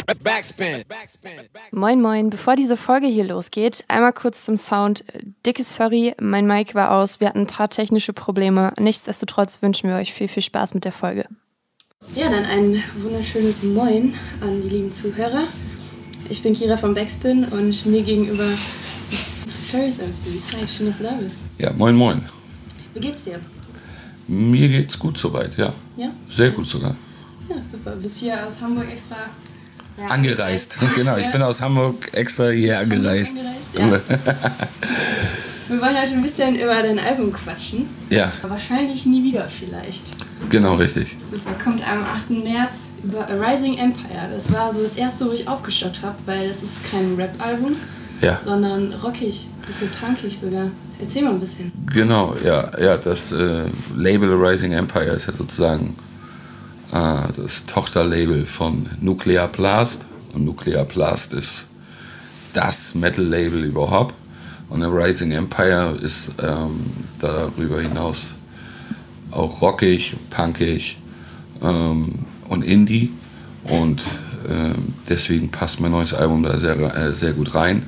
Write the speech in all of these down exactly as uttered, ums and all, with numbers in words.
Backspin. Moin moin, bevor diese Folge hier losgeht, einmal kurz zum Sound. Dickes Sorry, mein Mic war aus, wir hatten ein paar technische Probleme. Nichtsdestotrotz wünschen wir euch viel, viel Spaß mit der Folge. Ja, dann ein wunderschönes Moin an die lieben Zuhörer. Ich bin Kira von Backspin und mir gegenüber sitzt Ferris M C. Hi, schön, dass du da bist. Ja, moin moin. Wie geht's dir? Mir geht's gut soweit, ja. Ja? Sehr gut sogar. Ja, super. Bist hier aus Hamburg extra... Ja, angereist, genau. Ich bin aus Hamburg extra hier angereist. angereist ja. Wir wollen heute ein bisschen über dein Album quatschen. Ja. Aber wahrscheinlich nie wieder vielleicht. Genau, richtig. Super. Kommt am achten März über A Rising Empire. Das war so das erste, wo ich aufgestockt habe, weil das ist kein Rap-Album, ja. sondern rockig, bisschen punkig sogar. Erzähl mal ein bisschen. Genau, ja. ja das äh, Label A Rising Empire ist ja sozusagen äh, das Tochterlabel von Nuclear Blast. Und Nuclear Blast ist das Metal-Label überhaupt. Und A Rising Empire ist ähm, darüber hinaus auch rockig, punkig ähm, und Indie. Und ähm, deswegen passt mein neues Album da sehr, äh, sehr gut rein.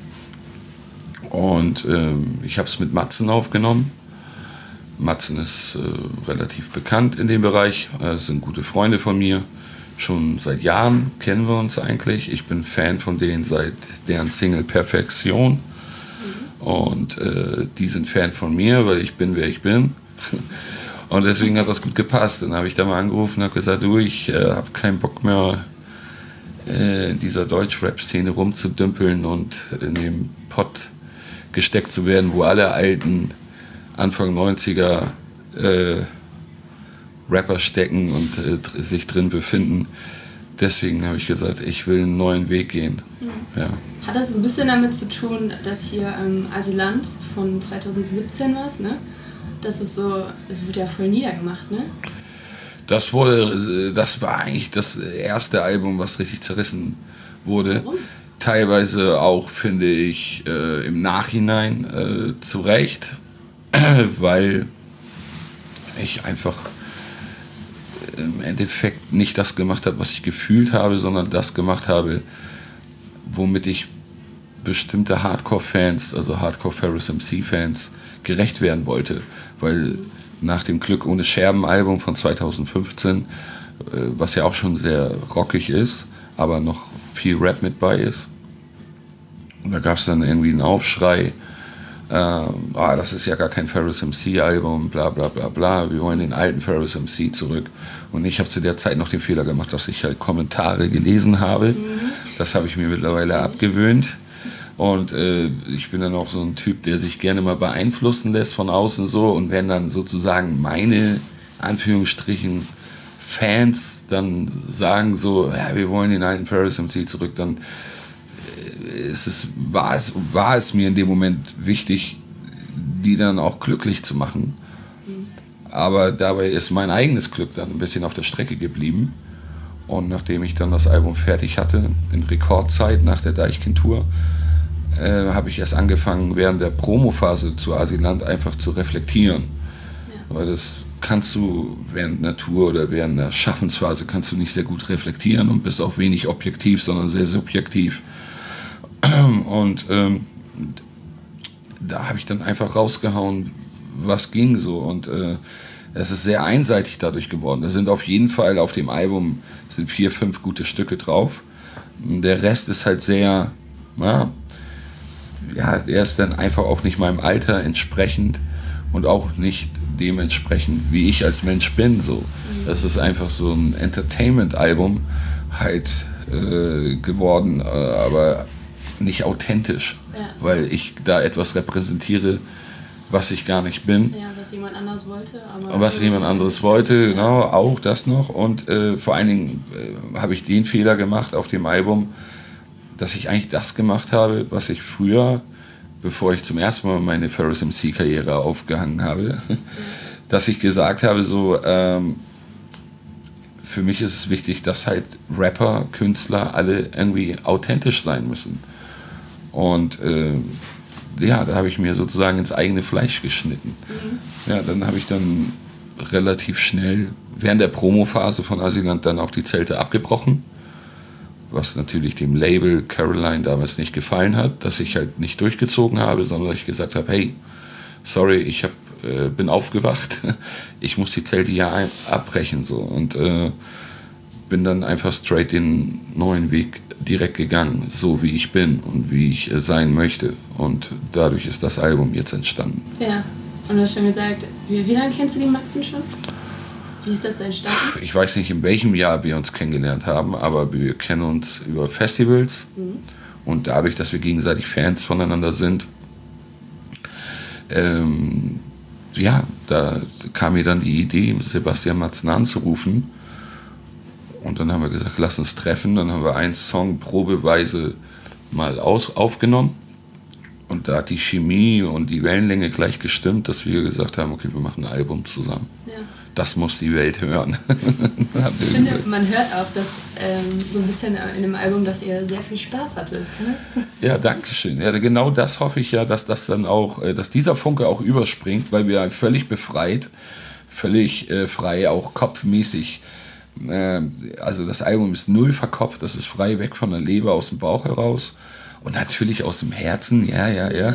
Und ähm, ich habe es mit Matzen aufgenommen. Matzen ist äh, relativ bekannt in dem Bereich, äh, sind gute Freunde von mir. Schon seit Jahren kennen wir uns eigentlich. Ich bin Fan von denen seit deren Single Perfektion. Und äh, die sind Fan von mir, weil ich bin, wer ich bin. Und deswegen hat das gut gepasst. Dann habe ich da mal angerufen und habe gesagt, du, ich äh, habe keinen Bock mehr, äh, in dieser Deutsch-Rap-Szene rumzudümpeln und in dem Pott gesteckt zu werden, wo alle alten Anfang neunziger äh, Rapper stecken und äh, sich drin befinden. Deswegen habe ich gesagt, ich will einen neuen Weg gehen. Mhm. Ja. Hat das ein bisschen damit zu tun, dass hier ähm, Asylant von zwanzig siebzehn war, ne? Das ist so, es wurde ja voll niedergemacht, ne? Das wurde, das war eigentlich das erste Album, was richtig zerrissen wurde. Warum? Teilweise auch, finde ich, äh, im Nachhinein äh, zu Recht, weil ich einfach im Endeffekt nicht das gemacht habe, was ich gefühlt habe, sondern das gemacht habe, womit ich bestimmte Hardcore-Fans, also Hardcore-Ferris M C-Fans, gerecht werden wollte. Weil nach dem Glück ohne Scherben-Album von zwanzig fünfzehn, was ja auch schon sehr rockig ist, aber noch viel Rap mit bei ist, und da gab es dann irgendwie einen Aufschrei, ähm, ah, das ist ja gar kein Ferris M C-Album, bla bla bla bla, wir wollen den alten Ferris M C zurück. Und ich habe zu der Zeit noch den Fehler gemacht, dass ich halt Kommentare gelesen habe. Mhm. Das habe ich mir mittlerweile abgewöhnt. Und äh, ich bin dann auch so ein Typ, der sich gerne mal beeinflussen lässt von außen so. Und wenn dann sozusagen meine, Anführungsstrichen, Fans dann sagen so, ja, wir wollen den alten Ferris M C zurück, dann ist es, war, es, war es mir in dem Moment wichtig, die dann auch glücklich zu machen. Aber dabei ist mein eigenes Glück dann ein bisschen auf der Strecke geblieben. Und nachdem ich dann das Album fertig hatte, in Rekordzeit nach der Deichkind-Tour, äh, habe ich erst angefangen, während der Promophase zu Asylant einfach zu reflektieren. Ja. Weil das kannst du während einer Tour oder während der Schaffensphase kannst du nicht sehr gut reflektieren und bist auch wenig objektiv, sondern sehr subjektiv. Und ähm, da habe ich dann einfach rausgehauen, was ging so. Und äh, es ist sehr einseitig dadurch geworden. Da sind auf jeden Fall auf dem Album sind vier, fünf gute Stücke drauf. Der Rest ist halt sehr, ja, ja, der ist dann einfach auch nicht meinem Alter entsprechend und auch nicht dementsprechend, wie ich als Mensch bin. So. Das ist einfach so ein Entertainment-Album halt äh, geworden, äh, aber nicht authentisch, ja. Weil ich da etwas repräsentiere, was ich gar nicht bin. Ja, was jemand anders wollte. Aber was jemand anderes wollte, genau, auch das noch. Und äh, vor allen Dingen äh, habe ich den Fehler gemacht auf dem Album, dass ich eigentlich das gemacht habe, was ich früher, bevor ich zum ersten Mal meine Ferris M C-Karriere aufgehangen habe, mhm. dass ich gesagt habe, so, ähm, für mich ist es wichtig, dass halt Rapper, Künstler alle irgendwie authentisch sein müssen. Und äh, ja, da habe ich mir sozusagen ins eigene Fleisch geschnitten. Mhm. Ja, dann habe ich dann relativ schnell während der Promophase von Asylant dann auch die Zelte abgebrochen was natürlich dem Label Caroline damals nicht gefallen hat, dass ich halt nicht durchgezogen habe, sondern dass ich gesagt habe, hey, sorry, ich hab, äh, bin aufgewacht, ich muss die Zelte ja ein- abbrechen. So. Und äh, bin dann einfach straight den neuen Weg direkt gegangen, so wie ich bin und wie ich äh, sein möchte. Und dadurch ist das Album jetzt entstanden. Ja, und du hast schon gesagt, wie, wie lange kennst du die Matzen schon? Wie ist das entstanden? Ich weiß nicht, in welchem Jahr wir uns kennengelernt haben, aber wir kennen uns über Festivals. Mhm. Und dadurch, dass wir gegenseitig Fans voneinander sind, ähm, ja, da kam mir dann die Idee, Sebastian Matzen anzurufen. Und dann haben wir gesagt, lass uns treffen. Dann haben wir einen Song probeweise mal aus, aufgenommen. Und da hat die Chemie und die Wellenlänge gleich gestimmt, dass wir gesagt haben, okay, wir machen ein Album zusammen. Ja. Das muss die Welt hören. Ich finde, man hört auch, dass ähm, so ein bisschen in dem Album, dass ihr sehr viel Spaß hattet. Kann das? Ja, danke schön. Ja, genau das hoffe ich ja, dass das dann auch, dass dieser Funke auch überspringt, weil wir völlig befreit, völlig äh, frei, auch kopfmäßig. Äh, also das Album ist null verkopft, das ist frei weg von der Leber, aus dem Bauch heraus. Und natürlich aus dem Herzen, ja, ja, ja.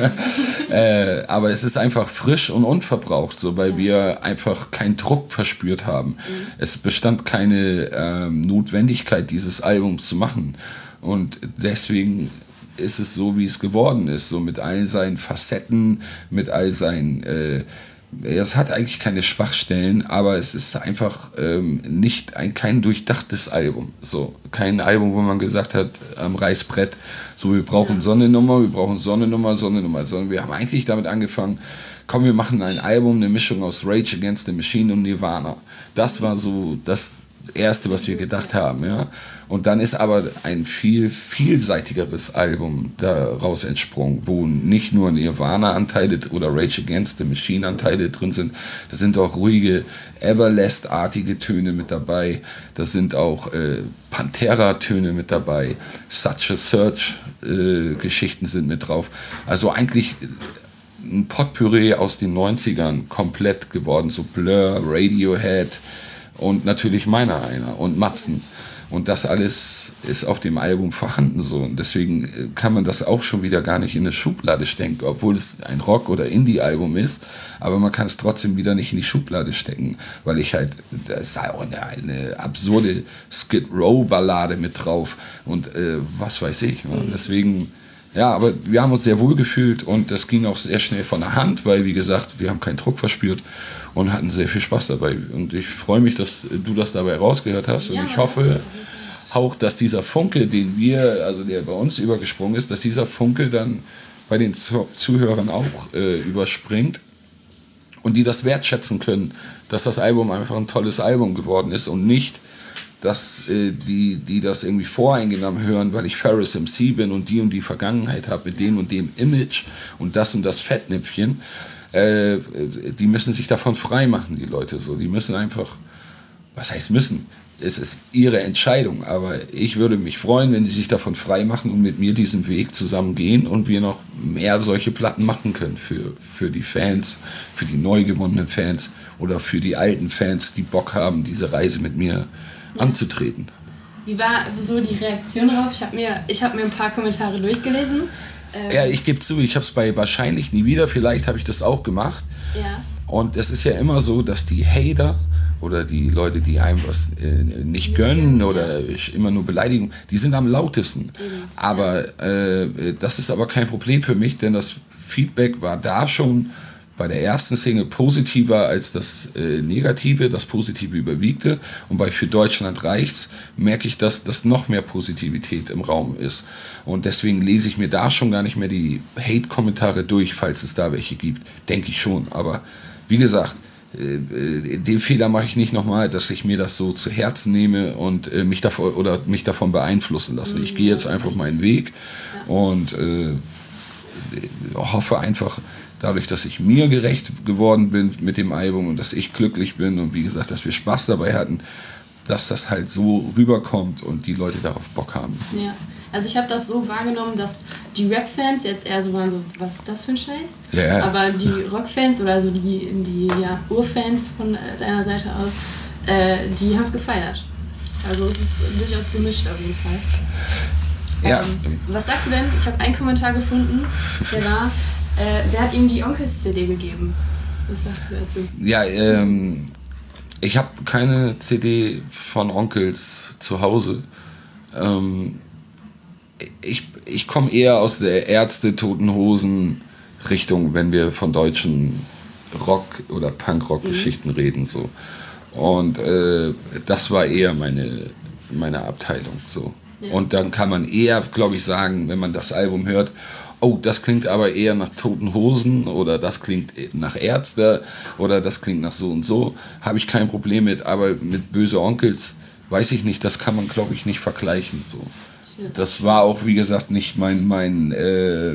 äh, aber es ist einfach frisch und unverbraucht, so, weil wir einfach keinen Druck verspürt haben. Mhm. Es bestand keine ähm, Notwendigkeit, dieses Album zu machen. Und deswegen ist es so, wie es geworden ist, so mit all seinen Facetten, mit all seinen... Äh, Es hat eigentlich keine Schwachstellen, aber es ist einfach ähm, nicht ein, kein durchdachtes Album. So, kein Album, wo man gesagt hat, am Reißbrett, so wir brauchen so eine Nummer, wir brauchen so eine Nummer, so eine Nummer. Sondern wir haben eigentlich damit angefangen, komm, wir machen ein Album, eine Mischung aus Rage Against the Machine und Nirvana. Das war so das Erste, was wir gedacht haben. Ja? Und dann ist aber ein viel vielseitigeres Album daraus entsprungen, wo nicht nur Nirvana-Anteile oder Rage Against the Machine-Anteile drin sind, da sind auch ruhige Everlast-artige Töne mit dabei, da sind auch äh, Pantera-Töne mit dabei, Such a Search-Geschichten äh, sind mit drauf. Also eigentlich ein Potpourri aus den neunzigern komplett geworden, so Blur, Radiohead, und natürlich meiner einer und Matzen. Und das alles ist auf dem Album vorhanden so. Und deswegen kann man das auch schon wieder gar nicht in eine Schublade stecken, obwohl es ein Rock- oder Indie-Album ist. Aber man kann es trotzdem wieder nicht in die Schublade stecken, weil ich halt, da ist auch eine, eine absurde Skid Row-Ballade mit drauf und äh, was weiß ich. Ne? Deswegen, ja, aber wir haben uns sehr wohl gefühlt und das ging auch sehr schnell von der Hand, weil, wie gesagt, wir haben keinen Druck verspürt und hatten sehr viel Spaß dabei. Und ich freue mich, dass du das dabei rausgehört hast. Und ja, ich hoffe auch, dass dieser Funke, den wir, also der bei uns übergesprungen ist, dass dieser Funke dann bei den Zuhörern auch äh, überspringt und die das wertschätzen können, dass das Album einfach ein tolles Album geworden ist und nicht, dass äh, die, die das irgendwie voreingenommen hören, weil ich Ferris M C bin und die und die Vergangenheit habe mit dem und dem Image und das und das Fettnäpfchen. Äh, die müssen sich davon frei machen, die Leute so. Die müssen einfach, was heißt müssen? Es ist ihre Entscheidung, aber ich würde mich freuen, wenn sie sich davon frei machen und mit mir diesen Weg zusammen gehen und wir noch mehr solche Platten machen können für, für die Fans, für die neu gewonnenen Fans oder für die alten Fans, die Bock haben, diese Reise mit mir ja. anzutreten. Wie war so die Reaktion darauf? Ich habe mir, ich hab mir ein paar Kommentare durchgelesen. Ja, ich gebe zu, ich habe es bei Wahrscheinlich nie wieder, vielleicht habe ich das auch gemacht. Ja. Und es ist ja immer so, dass die Hater oder die Leute, die einem was äh, nicht, nicht gönnen oder ja. immer nur Beleidigung, die sind am lautesten. Mhm. Aber äh, das ist aber kein Problem für mich, denn das Feedback war da schon bei der ersten Single positiver als das äh, Negative, das Positive überwiegte. Und bei Für Deutschland reicht's merke ich, dass, dass noch mehr Positivität im Raum ist. Und deswegen lese ich mir da schon gar nicht mehr die Hate-Kommentare durch, falls es da welche gibt. Denke ich schon. Aber wie gesagt, äh, den Fehler mache ich nicht nochmal, dass ich mir das so zu Herzen nehme und äh, mich davon oder mich davon beeinflussen lasse. Ich gehe jetzt einfach meinen Weg und äh, hoffe einfach, dadurch, dass ich mir gerecht geworden bin mit dem Album und dass ich glücklich bin und wie gesagt, dass wir Spaß dabei hatten, dass das halt so rüberkommt und die Leute darauf Bock haben. Ja, also ich habe das so wahrgenommen, dass die Rap-Fans jetzt eher so waren, so, was ist das für ein Scheiß? Ja. Aber die Rock-Fans oder so die, die ja, Urfans von deiner Seite aus, äh, die haben es gefeiert. Also es ist durchaus gemischt auf jeden Fall. Ja. Ähm, was sagst du denn? Ich habe einen Kommentar gefunden, der war, äh, wer hat ihm die Onkels-C D gegeben? Was sagst du dazu? Ja, ähm, ich habe keine C D von Onkels zu Hause. Ähm, ich ich komme eher aus der Ärzte, Toten Hosen Richtung, wenn wir von deutschen Rock- oder Punkrock-Geschichten mhm. reden. So. Und äh, das war eher meine, meine Abteilung. So. Ja. Und dann kann man eher, glaube ich, sagen, wenn man das Album hört, oh, das klingt aber eher nach Toten Hosen oder das klingt nach Ärzte oder das klingt nach so und so, habe ich kein Problem mit, aber mit Böse Onkels weiß ich nicht, das kann man, glaube ich, nicht vergleichen. So. Das war auch, wie gesagt, nicht mein, mein, äh,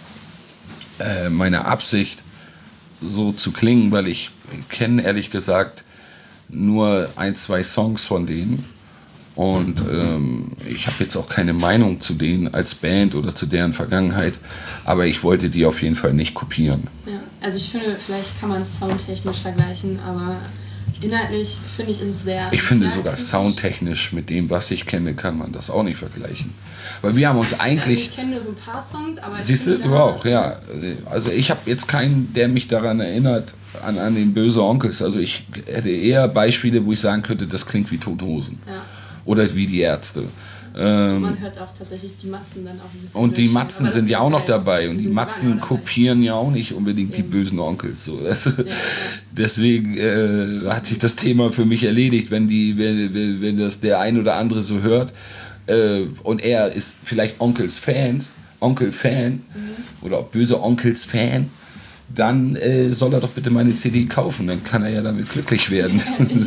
äh, meine Absicht, so zu klingen, weil ich kenne, ehrlich gesagt, nur ein, zwei Songs von denen. Und ähm, ich habe jetzt auch keine Meinung zu denen als Band oder zu deren Vergangenheit, aber ich wollte die auf jeden Fall nicht kopieren. Ja, also ich finde, vielleicht kann man es soundtechnisch vergleichen, aber inhaltlich finde ich, ist es sehr... Ich finde sehr sogar kritisch. Soundtechnisch mit dem, was ich kenne, kann man das auch nicht vergleichen. Weil wir haben uns also, eigentlich... Also ich kenne nur so ein paar Songs, aber... Siehst du, du auch, ja. Also ich habe jetzt keinen, der mich daran erinnert, an, an den Böse Onkels. Also ich hätte eher Beispiele, wo ich sagen könnte, das klingt wie Tote Hosen. Ja. Oder wie die Ärzte. Ähm, man hört auch tatsächlich die Matzen dann auch ein bisschen. Und die Matzen sind ja auch noch dabei. Und die Matzen kopieren ja auch nicht unbedingt die bösen Onkels. So. Also, ja, ja. Deswegen äh, hat sich das Thema für mich erledigt, wenn, die, wenn, wenn das der ein oder andere so hört. Äh, und er ist vielleicht Onkels-Fans, Onkel-Fan mhm. oder auch böse Onkels-Fan. Dann äh, soll er doch bitte meine C D kaufen. Dann kann er ja damit glücklich werden.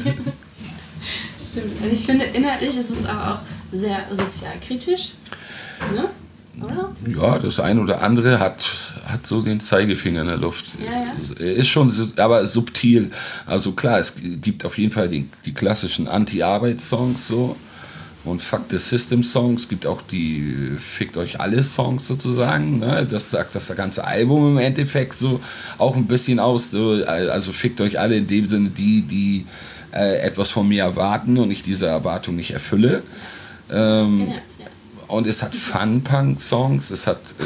Stimmt. Also ich finde, inhaltlich ist es aber auch sehr sozialkritisch, ne? Oder? Ja, das ein oder andere hat, hat so den Zeigefinger in der Luft. Ja, ja. Ist schon, aber subtil. Also klar, es gibt auf jeden Fall die, die klassischen Anti-Arbeits-Songs so und Fuck the System-Songs. Es gibt auch die Fickt euch alle Songs sozusagen. Ne? Das sagt das ganze Album im Endeffekt so auch ein bisschen aus. So, also Fickt euch alle in dem Sinne die, die etwas von mir erwarten und ich diese Erwartung nicht erfülle. Ähm, und es hat Fun-Punk-Songs, es hat äh,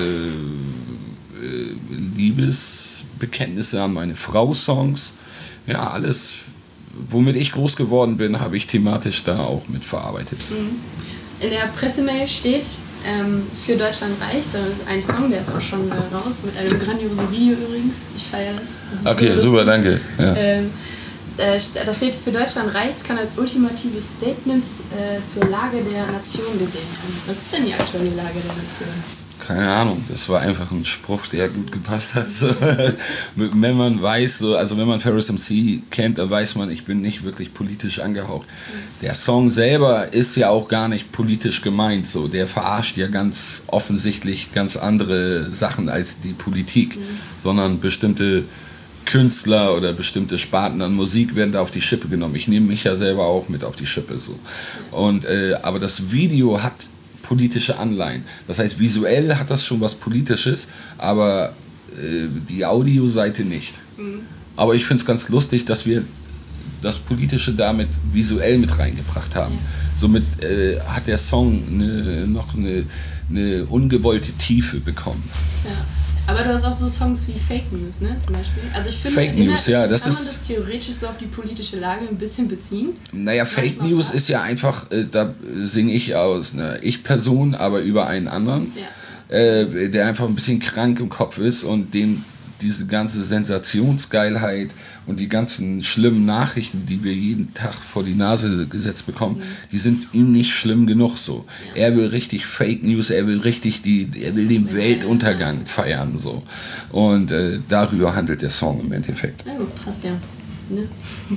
äh, Liebesbekenntnisse an meine Frau-Songs. Ja, alles, womit ich groß geworden bin, habe ich thematisch da auch mit verarbeitet. In der Pressemail steht, ähm, für Deutschland reicht, das ist ein Song, der ist auch schon äh, raus, mit einem grandiosen Video übrigens. Ich feiere das. das okay, so super, danke. Ja. Ähm, Da steht, für Deutschland reicht's, kann als ultimatives Statement äh, zur Lage der Nation gesehen werden. Was ist denn die aktuelle Lage der Nation? Keine Ahnung, das war einfach ein Spruch, der gut gepasst hat. So. Wenn man weiß, so, also wenn man Ferris M C kennt, dann weiß man, ich bin nicht wirklich politisch angehaucht. Mhm. Der Song selber ist ja auch gar nicht politisch gemeint. So. Der verarscht ja ganz offensichtlich ganz andere Sachen als die Politik, mhm. sondern bestimmte Künstler oder bestimmte Sparten an Musik werden da auf die Schippe genommen. Ich nehme mich ja selber auch mit auf die Schippe. So. Und, äh, aber das Video hat politische Anleihen. Das heißt, visuell hat das schon was Politisches, aber äh, die Audioseite nicht. Mhm. Aber ich finde es ganz lustig, dass wir das Politische damit visuell mit reingebracht haben. Ja. Somit äh, hat der Song eine, noch eine, eine ungewollte Tiefe bekommen. Ja. Aber du hast auch so Songs wie Fake News, ne, zum Beispiel. Also ich finde, Fake News, ja, das kann ist, man das theoretisch so auf die politische Lage ein bisschen beziehen? Naja, Fake News ist ja einfach, äh, da singe ich aus einer Ich-Person, aber über einen anderen, ja. äh, der einfach ein bisschen krank im Kopf ist und dem diese ganze Sensationsgeilheit und die ganzen schlimmen Nachrichten, die wir jeden Tag vor die Nase gesetzt bekommen, mhm. die sind ihm nicht schlimm genug so. Ja. Er will richtig Fake News, er will richtig die, er will den Weltuntergang feiern so. Und äh, darüber handelt der Song im Endeffekt. Ja, passt ja. Ne?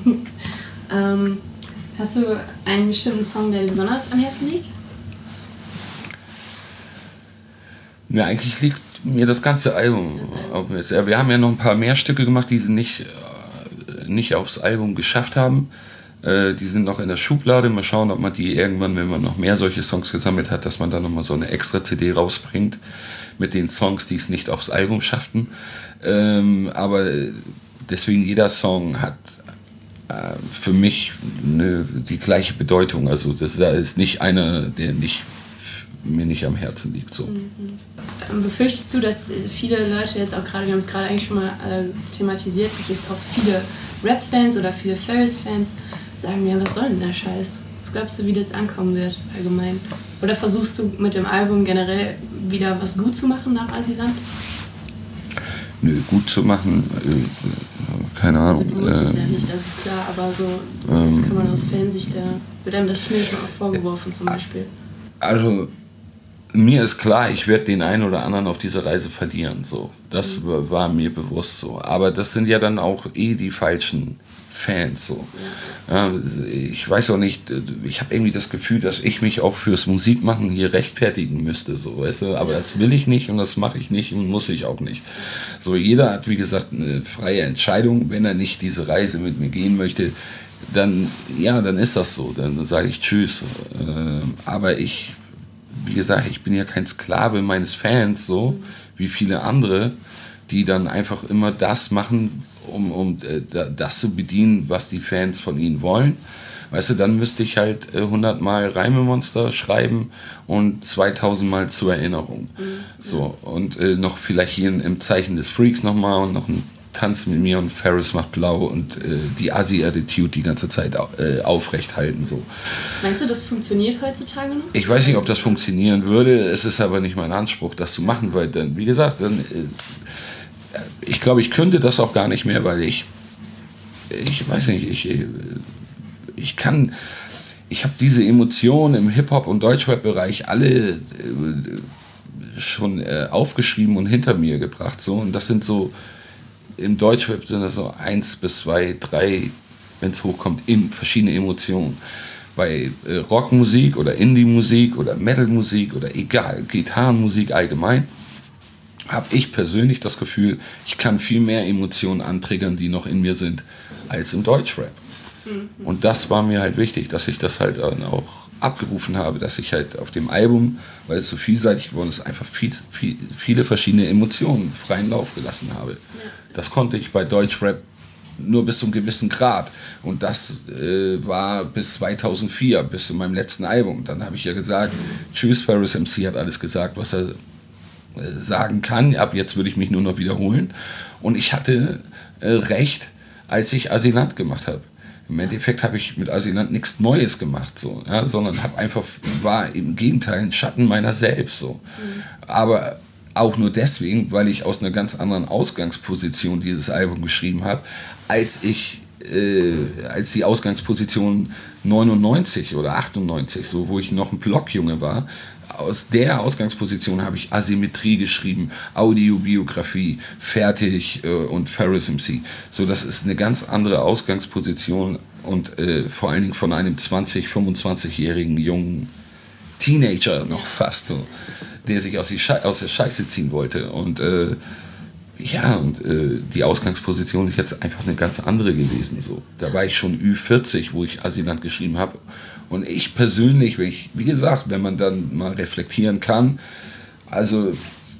ähm, hast du einen bestimmten Song, der dir besonders am Herzen liegt? Ja, eigentlich liegt mir das ganze Album auf mir. Ja, wir haben ja noch ein paar mehr Stücke gemacht, die sie nicht, äh, nicht aufs Album geschafft haben. Äh, die sind noch in der Schublade. Mal schauen, ob man die irgendwann, wenn man noch mehr solche Songs gesammelt hat, dass man dann nochmal so eine extra C D rausbringt mit den Songs, die es nicht aufs Album schafften. Ähm, aber deswegen, jeder Song hat äh, für mich ne, die gleiche Bedeutung. Also das da ist nicht einer, der nicht, mir nicht am Herzen liegt. So. Mhm. Befürchtest du, dass viele Leute jetzt auch gerade, wir haben es gerade eigentlich schon mal äh, thematisiert, dass jetzt auch viele Rap-Fans oder viele Ferris-Fans sagen, ja, was soll denn der Scheiß? Was glaubst du, wie das ankommen wird allgemein? Oder versuchst du mit dem Album generell wieder was gut zu machen nach Asylant? Nö, gut zu machen, äh, keine Ahnung. Also du musst äh, es ja nicht, das ist klar, aber so, das ähm, kann man aus Fansicht, da wird einem das schnell schon auch vorgeworfen zum Beispiel. Also, mir ist klar, ich werde den einen oder anderen auf dieser Reise verlieren, so. Das mhm. war mir bewusst so. Aber das sind ja dann auch eh die falschen Fans, so. Ja. Ja, ich weiß auch nicht, ich habe irgendwie das Gefühl, dass ich mich auch fürs Musikmachen hier rechtfertigen müsste, so, weißt du? Aber das will ich nicht und das mache ich nicht und muss ich auch nicht. So, jeder hat, wie gesagt, eine freie Entscheidung. Wenn er nicht diese Reise mit mir gehen möchte, dann, ja, dann ist das so. Dann sage ich Tschüss. Aber ich, wie gesagt, ich bin ja kein Sklave meines Fans, so wie viele andere, die dann einfach immer das machen, um, um äh, das zu bedienen, was die Fans von ihnen wollen. Weißt du, dann müsste ich halt äh, hundert Mal Reimemonster schreiben und zweitausend Mal zur Erinnerung. Mhm. So, und äh, noch vielleicht hier im Zeichen des Freaks nochmal und noch ein Tanz mit mir und Ferris macht blau und äh, die Assi-Attitude die ganze Zeit äh, aufrecht halten. So. Meinst du, das funktioniert heutzutage noch? Ich weiß nicht, ob das funktionieren würde. Es ist aber nicht mein Anspruch, das zu machen, weil dann, wie gesagt, dann, äh, ich glaube, ich könnte das auch gar nicht mehr, weil ich, ich weiß nicht, ich, ich kann, ich habe diese Emotionen im Hip-Hop- und Deutschrap-Bereich alle äh, schon äh, aufgeschrieben und hinter mir gebracht. So. Und das sind so, im Deutschrap sind das so eins bis zwei, drei, wenn es hochkommt, in verschiedene Emotionen. Bei äh, Rockmusik oder Indie-Musik oder Metal-Musik oder egal, Gitarrenmusik allgemein, habe ich persönlich das Gefühl, ich kann viel mehr Emotionen antriggern, die noch in mir sind, als im Deutschrap. Mhm. Und das war mir halt wichtig, dass ich das halt auch abgerufen habe, dass ich halt auf dem Album, weil es so vielseitig geworden ist, einfach viel, viel, viele verschiedene Emotionen freien Lauf gelassen habe. Ja. Das konnte ich bei Deutschrap nur bis zu einem gewissen Grad. Und das äh, war bis zweitausendvier, bis zu meinem letzten Album. Dann habe ich ja gesagt, mhm. tschüss, Ferris M C hat alles gesagt, was er äh, sagen kann. Ab jetzt würde ich mich nur noch wiederholen. Und ich hatte äh, recht, als ich Asylant gemacht habe. Im Endeffekt habe ich mit Asylant nichts Neues gemacht, so, ja, sondern habe einfach, war im Gegenteil ein Schatten meiner selbst. So. Mhm. Aber auch nur deswegen, weil ich aus einer ganz anderen Ausgangsposition dieses Album geschrieben habe, als ich, äh, als die Ausgangsposition neunundneunzig oder achtundneunzig, so, wo ich noch ein Blockjunge war. Aus der Ausgangsposition habe ich Asymmetrie geschrieben, Audiobiografie, Fertig äh, und Ferris M C. So, das ist eine ganz andere Ausgangsposition und äh, vor allen Dingen von einem zwanzig-, fünfundzwanzigjährigen jungen Teenager noch fast so, der sich aus, die Schei- aus der Scheiße ziehen wollte. Und äh, ja, und äh, die Ausgangsposition ist jetzt einfach eine ganz andere gewesen. So. Da war ich schon Ü vierzig, wo ich Asylant geschrieben habe. Und ich persönlich, wenn ich, wie gesagt, wenn man dann mal reflektieren kann, also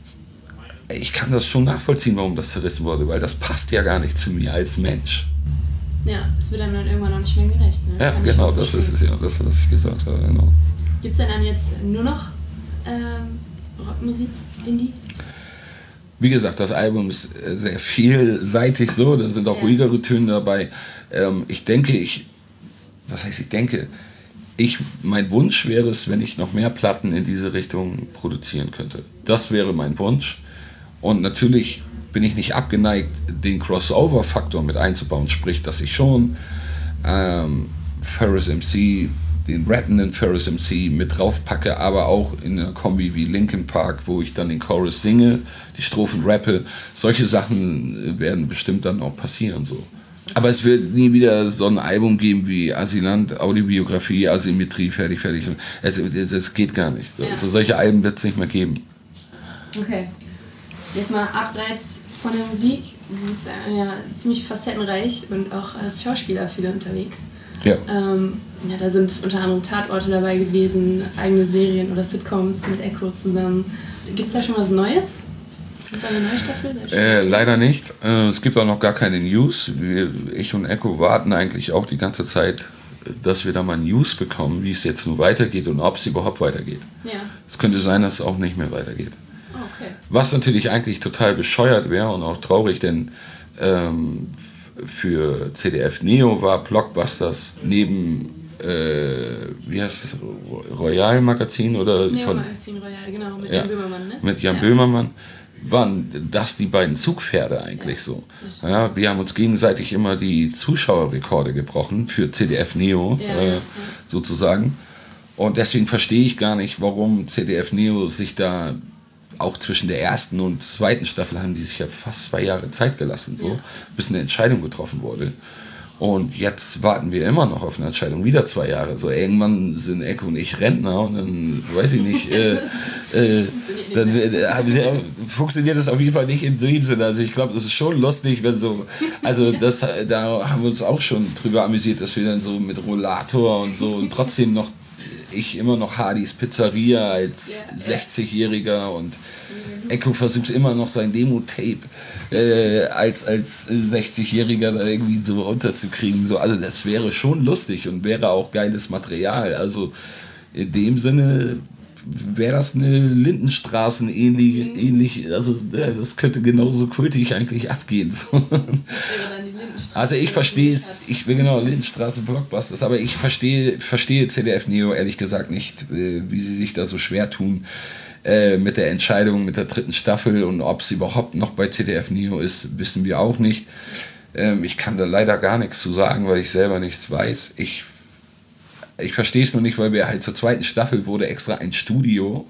ich kann das schon nachvollziehen, warum das zerrissen wurde, weil das passt ja gar nicht zu mir als Mensch. Ja, es wird einem dann irgendwann noch nicht mehr gerecht. Ne? Ja, genau, das ist es ja, das, was ich gesagt habe. Genau. Gibt es denn dann jetzt nur noch ähm, Rockmusik, Indie? Wie gesagt, das Album ist sehr vielseitig so, da sind auch ja. ruhigere Töne dabei. Ähm, ich denke, ich, was heißt ich denke, ich, mein Wunsch wäre es, wenn ich noch mehr Platten in diese Richtung produzieren könnte. Das wäre mein Wunsch. Und natürlich bin ich nicht abgeneigt, den Crossover-Faktor mit einzubauen, sprich, dass ich schon ähm, Ferris M C, den rappenden Ferris M C mit draufpacke, aber auch in einer Kombi wie Linkin Park, wo ich dann den Chorus singe, die Strophen rappe. Solche Sachen werden bestimmt dann auch passieren. So. Aber es wird nie wieder so ein Album geben wie Asylant, Audiobiografie, Asymmetrie, fertig, fertig. Es, das geht gar nicht. Ja. Also solche Alben wird es nicht mehr geben. Okay. Jetzt mal abseits von der Musik. Du bist ja ziemlich facettenreich und auch als Schauspieler viel unterwegs. Ja. Ähm, ja, da sind unter anderem Tatorte dabei gewesen, eigene Serien oder Sitcoms mit Echo zusammen. Gibt es da schon was Neues? Und eine neue Staffel? Äh, leider nicht. Äh, es gibt auch noch gar keine News. Wir, ich und Echo warten eigentlich auch die ganze Zeit, dass wir da mal News bekommen, wie es jetzt nun weitergeht und ob es überhaupt weitergeht. Ja. Es könnte sein, dass es auch nicht mehr weitergeht. Okay. Was natürlich eigentlich total bescheuert wäre und auch traurig, denn ähm, für C D F Neo war Blockbusters neben, äh, wie heißt es, Royal Magazin oder Neo von, Magazin Royal, genau, mit ja, Jan Böhmermann, ne? Mit Jan ja. Böhmermann. Waren das die beiden Zugpferde eigentlich ja, so. Ja, wir haben uns gegenseitig immer die Zuschauerrekorde gebrochen für C D F Neo ja, äh, ja. sozusagen. Und deswegen verstehe ich gar nicht, warum C D F Neo sich da auch zwischen der ersten und zweiten Staffel haben die sich ja fast zwei Jahre Zeit gelassen, so, ja. bis eine Entscheidung getroffen wurde. Und jetzt warten wir immer noch auf eine Entscheidung, wieder zwei Jahre. So irgendwann sind Echo und ich Rentner und dann weiß ich nicht, äh, äh, dann äh, funktioniert das auf jeden Fall nicht in dem Sinne. Also ich glaube, das ist schon lustig, wenn so, also das, da haben wir uns auch schon drüber amüsiert, dass wir dann so mit Rollator und so und trotzdem noch, ich immer noch Hardys Pizzeria als ja, sechzigjähriger und Echo versucht immer noch sein Demo-Tape äh, als, als sechzigjähriger da irgendwie so runterzukriegen. So, also das wäre schon lustig und wäre auch geiles Material. Also in dem Sinne wäre das eine Lindenstraßen ähnlich, mhm. ähnlich, also das könnte genauso kultig eigentlich abgehen. Also ich verstehe es, ich will genau Lindenstraße Blockbusters, aber ich verstehe, verstehe C D F Neo ehrlich gesagt nicht, wie sie sich da so schwer tun äh, mit der Entscheidung, mit der dritten Staffel und ob es überhaupt noch bei C D F Neo ist, wissen wir auch nicht. Ähm, ich kann da leider gar nichts zu sagen, weil ich selber nichts weiß. Ich Ich verstehe es noch nicht, weil wir halt zur zweiten Staffel wurde extra ein Studio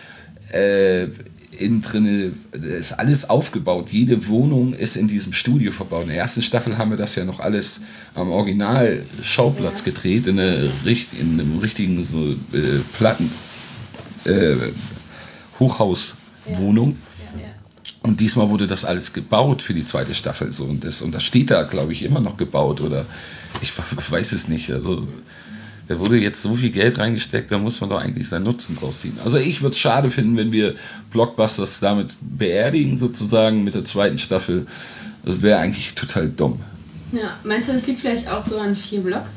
äh, innen drin, ist alles aufgebaut. Jede Wohnung ist in diesem Studio verbaut. In der ersten Staffel haben wir das ja noch alles am Original-Schauplatz ja. gedreht, in, eine, in einem richtigen so, äh, Platten äh, Hochhauswohnung. Ja. Ja, ja. Und diesmal wurde das alles gebaut für die zweite Staffel. So. Und, das, und das steht da, glaube ich, immer noch gebaut. Oder ich weiß es nicht. Also, da wurde jetzt so viel Geld reingesteckt, da muss man doch eigentlich seinen Nutzen draus ziehen. Also ich würde es schade finden, wenn wir Blockbusters damit beerdigen, sozusagen mit der zweiten Staffel. Das wäre eigentlich total dumm. Ja, meinst du, das liegt vielleicht auch so an vier Blocks?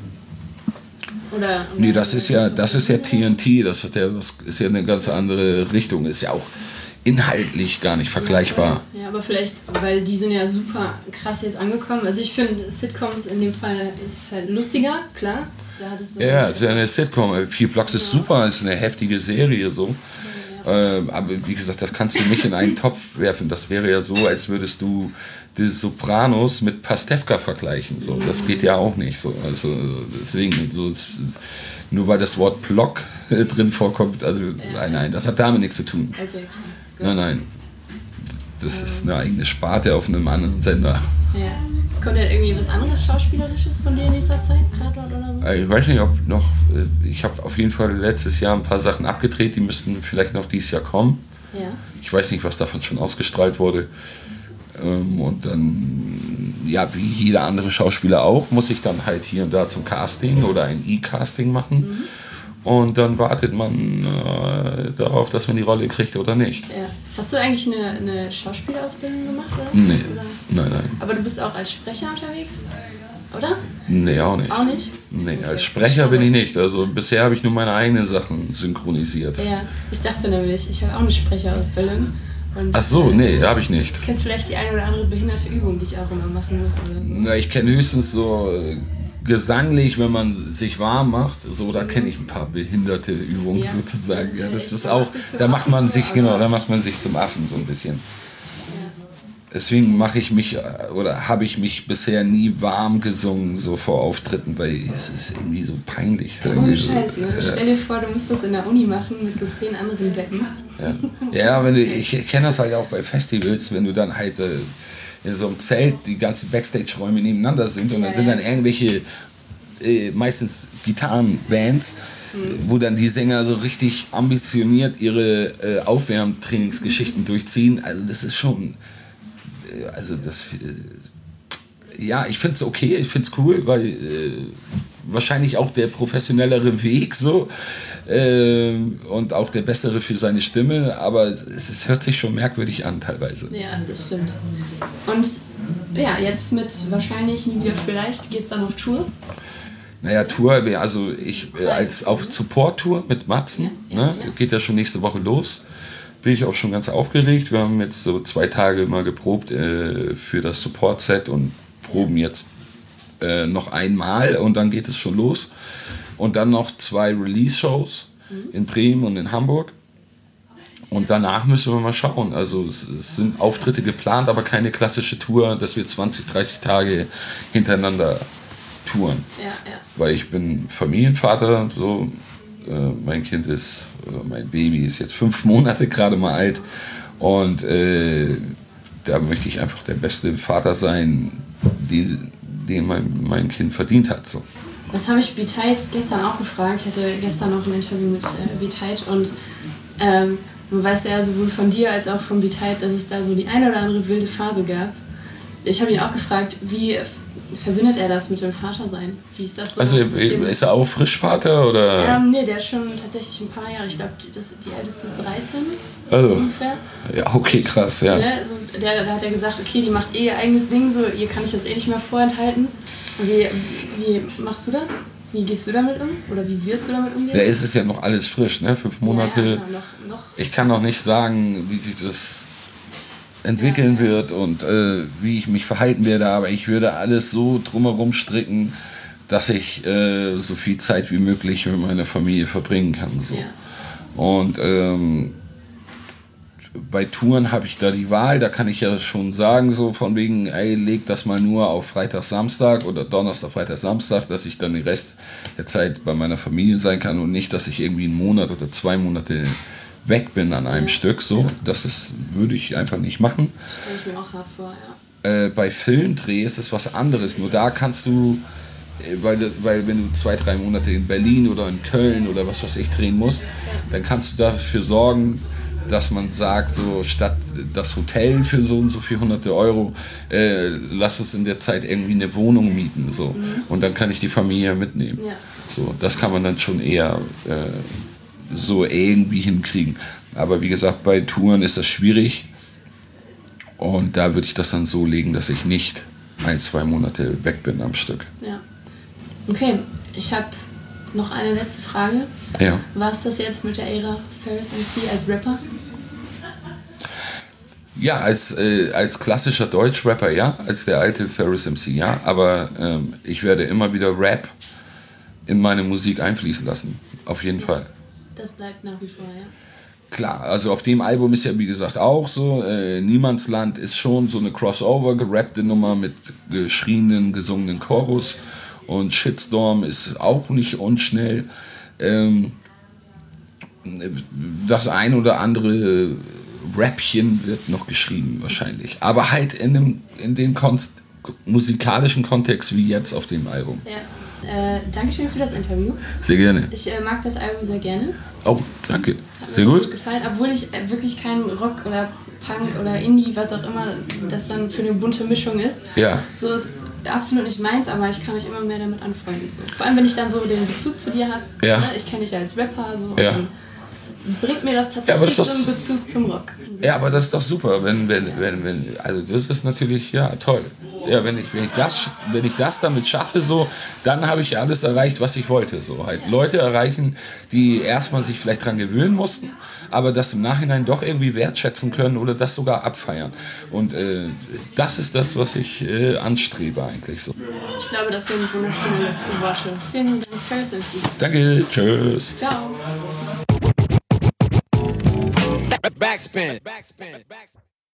Oder, oder nee, das ist ja, das ist ja T N T, das ist ja, das ist ja eine ganz andere Richtung, ist ja auch inhaltlich gar nicht vergleichbar. Ja, ja, aber vielleicht, weil die sind ja super krass jetzt angekommen. Also ich finde, Sitcoms in dem Fall ist halt lustiger, klar. Da hat es so ja, es ist ja eine Sitcom. Vier Blocks ist ja. super, ist eine heftige Serie so. Ja, ja. Äh, aber wie gesagt, das kannst du nicht in einen Topf werfen. Das wäre ja so, als würdest du die Sopranos mit Pastewka vergleichen. So. Das geht ja auch nicht. So. Also deswegen, so, nur weil das Wort Block drin vorkommt, also ja. nein, nein, das hat damit nichts zu tun. Okay, okay. Nein, nein. Das ist eine eigene Sparte auf einem anderen Sender. Ja. Kommt denn irgendwie was anderes Schauspielerisches von dir in nächster Zeit? Tatort oder so? Ich weiß nicht, ob noch. Ich habe auf jeden Fall letztes Jahr ein paar Sachen abgedreht, die müssten vielleicht noch dieses Jahr kommen. Ja. Ich weiß nicht, was davon schon ausgestrahlt wurde. Und dann, ja, wie jeder andere Schauspieler auch, muss ich dann halt hier und da zum Casting oder ein E-Casting machen. Mhm. Und dann wartet man äh, darauf, dass man die Rolle kriegt oder nicht. Ja. Hast du eigentlich eine, eine Schauspielausbildung gemacht? Oder? Nee, oder? nein, nein. Aber du bist auch als Sprecher unterwegs, oder? Nee, auch nicht. Auch nicht? Nee, als Sprecher bin ich nicht. Also bisher habe ich nur meine eigenen Sachen synchronisiert. Ja, ich dachte nämlich, ich habe auch eine Sprecherausbildung. Und ach so, nee, da habe ich nicht. Du kennst vielleicht die eine oder andere behinderte Übung, die ich auch immer machen muss. Oder? Na, ich kenne höchstens so gesanglich, wenn man sich warm macht, so, da kenne ich ein paar behinderte Übungen ja, sozusagen. Das, ja, das ist auch, da macht man sich, genau, da macht man sich zum Affen so ein bisschen. Ja. Deswegen mache ich mich, oder habe ich mich bisher nie warm gesungen, so vor Auftritten, weil es ist irgendwie so peinlich. Ohne Scheiß, ne? Stell dir vor, du musst das in der Uni machen mit so zehn anderen Deppen. Ja, ja, wenn du, ich kenne das halt auch bei Festivals, wenn du dann halt äh, in so einem Zelt die ganzen Backstage-Räume nebeneinander sind und dann ja, sind dann irgendwelche, äh, meistens Gitarrenbands, mhm. wo dann die Sänger so richtig ambitioniert ihre äh, Aufwärmtrainingsgeschichten durchziehen. Also das ist schon, äh, also das, äh, ja, ich finde es okay, ich finde es cool, weil äh, wahrscheinlich auch der professionellere Weg so. äh, und auch der Bessere für seine Stimme, aber es, es hört sich schon merkwürdig an teilweise. Ja, das stimmt. Und ja, jetzt mit wahrscheinlich nie wieder vielleicht geht's dann auf Tour? Naja, Tour, also ich äh, als auf Support-Tour mit Matzen, ja, ja, ne, ja. geht ja schon nächste Woche los. Bin ich auch schon ganz aufgeregt. Wir haben jetzt so zwei Tage mal geprobt äh, für das Support-Set und proben jetzt äh, noch einmal und dann geht es schon los. Und dann noch zwei Release-Shows mhm. in Bremen und in Hamburg. Und danach müssen wir mal schauen. Also es, es sind Auftritte geplant, aber keine klassische Tour, dass wir zwanzig, dreißig Tage hintereinander touren. Ja, ja. Weil ich bin Familienvater, so äh, mein Kind ist, äh, mein Baby ist jetzt fünf Monate gerade mal alt und äh, da möchte ich einfach der beste Vater sein, den, den mein, mein Kind verdient hat. So. Das habe ich B-Tight gestern auch gefragt. Ich hatte gestern noch ein Interview mit äh, B-Tight und ähm, man weiß ja sowohl von dir als auch von B-Tight, dass es da so die eine oder andere wilde Phase gab. Ich habe ihn auch gefragt, wie verbindet er das mit dem Vatersein? Wie ist das so? Also ist er auch Frischvater oder? Ähm, nee, der ist schon tatsächlich ein paar Jahre. Ich glaube, die, die älteste ist dreizehn also, ungefähr. Ja, okay, krass, ja. Ne? Also, der, da hat er gesagt, okay, die macht eh ihr eigenes Ding, so ihr kann ich das eh nicht mehr vorenthalten. Wie, wie machst du das? Wie gehst du damit um? Oder wie wirst du damit umgehen? Ja, es ist ja noch alles frisch, ne? Fünf Monate. Ja, ja, noch, noch. Ich kann noch nicht sagen, wie sich das entwickeln ja, ja. wird und äh, wie ich mich verhalten werde, aber ich würde alles so drumherum stricken, dass ich äh, so viel Zeit wie möglich mit meiner Familie verbringen kann. So. Ja. Und ähm, bei Touren habe ich da die Wahl, da kann ich ja schon sagen, so von wegen, ey, leg das mal nur auf Freitag, Samstag oder Donnerstag, Freitag, Samstag, dass ich dann den Rest der Zeit bei meiner Familie sein kann und nicht, dass ich irgendwie einen Monat oder zwei Monate weg bin an einem ja. Stück, so. Das ist, würde ich einfach nicht machen. Stell ich mir auch hart vor, ja. Äh, bei Filmdreh ist es was anderes, nur da kannst du, äh, weil, weil wenn du zwei, drei Monate in Berlin oder in Köln oder was weiß ich drehen musst, ja. dann kannst du dafür sorgen, dass man sagt, so statt das Hotel für so und so viel hunderte Euro, äh, lass uns in der Zeit irgendwie eine Wohnung mieten, so. Mhm. Und dann kann ich die Familie mitnehmen. Ja. So, das kann man dann schon eher äh, so irgendwie hinkriegen. Aber wie gesagt, bei Touren ist das schwierig und da würde ich das dann so legen, dass ich nicht ein, zwei Monate weg bin am Stück. Ja. Okay, ich habe noch eine letzte Frage. Ja. War es das jetzt mit der Ära Ferris M C als Rapper? Ja, als, äh, als klassischer Deutschrapper ja, als der alte Ferris M C ja, aber ähm, ich werde immer wieder Rap in meine Musik einfließen lassen, auf jeden Fall. Das bleibt nach wie vor, ja. Klar, also auf dem Album ist ja wie gesagt auch so, äh, Niemandsland ist schon so eine Crossover, gerappte Nummer mit geschrienen, gesungenen Chorus und Shitstorm ist auch nicht unschnell. Ähm, das ein oder andere Rapchen wird noch geschrieben wahrscheinlich, aber halt in dem, in dem Konst- musikalischen Kontext wie jetzt auf dem Album. Ja. Äh, Dankeschön für das Interview. Sehr gerne. Ich äh, mag das Album sehr gerne. Oh, danke. Hat mir sehr gut. gut gefallen, obwohl ich äh, wirklich kein Rock oder Punk oder Indie, was auch immer das dann für eine bunte Mischung ist. Ja. So ist absolut nicht meins, aber ich kann mich immer mehr damit anfreunden. Vor allem, wenn ich dann so den Bezug zu dir habe. Ja. Ne? Ich kenne dich ja als Rapper, so. Ja. Und bringt mir das tatsächlich ja, das so ist, einen Bezug zum Rock. Ja, aber das ist doch super, wenn, wenn, wenn, wenn, also das ist natürlich, ja, toll. Ja, wenn ich, wenn ich das, wenn ich das damit schaffe, so, dann habe ich alles erreicht, was ich wollte, so halt Leute erreichen, die erstmal sich vielleicht dran gewöhnen mussten, aber das im Nachhinein doch irgendwie wertschätzen können oder das sogar abfeiern. Und äh, das ist das, was ich äh, anstrebe eigentlich so. Ich glaube, das sind wunderschöne letzte Worte. Vielen Dank, Ferris M C. Danke, tschüss. Ciao. Backspin. Backspin. Backspin.